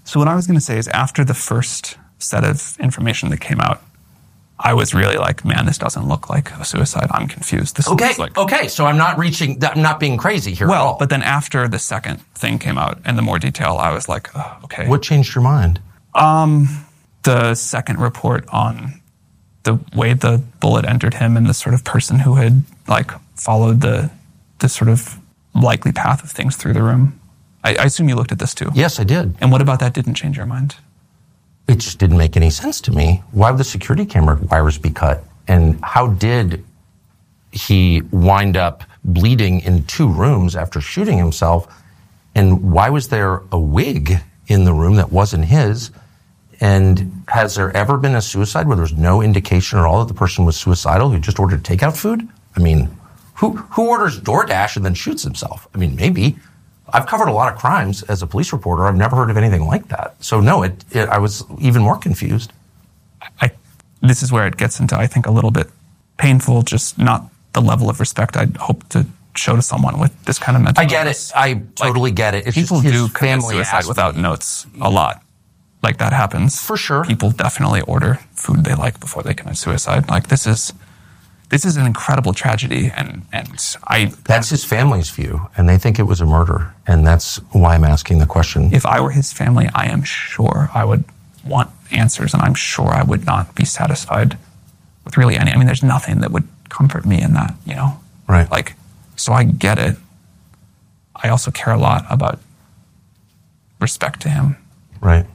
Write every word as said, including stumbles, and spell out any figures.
So what I was going to say is after the first set of information that came out, I was really like, man, this doesn't look like a suicide. I'm confused. This okay, looks like... okay. So I'm not reaching, I'm not being crazy here Well, at all. But then after the second thing came out and the more detail, I was like, oh, okay. What changed your mind? Um, the second report on the way the bullet entered him and the sort of person who had like followed the the sort of likely path of things through the room. I, I assume you looked at this too. Yes, I did. And what about that didn't change your mind? It just didn't make any sense to me. Why would the security camera wires be cut? And how did he wind up bleeding in two rooms after shooting himself? And why was there a wig in the room that wasn't his? And has there ever been a suicide where there's no indication at all that the person was suicidal who just ordered takeout food? I mean, who who orders DoorDash and then shoots himself? I mean, maybe. I've covered a lot of crimes as a police reporter. I've never heard of anything like that. So no, it, it I was even more confused. I, this is where it gets into, I think, a little bit painful, just not the level of respect I'd hope to show to someone with this kind of mental I get illness. it. I totally like, get it. It's people just do his commit family suicide asked without me. notes a lot. Like that happens. For sure. People definitely order food they like before they commit suicide. Like this is this is an incredible tragedy, and and I That's his family's view, and they think it was a murder, and that's why I'm asking the question. If I were his family, I am sure I would want answers, and I'm sure I would not be satisfied with really any. I mean, there's nothing that would comfort me in that, you know? Right. Like, so I get it. I also care a lot about respect to him. Right.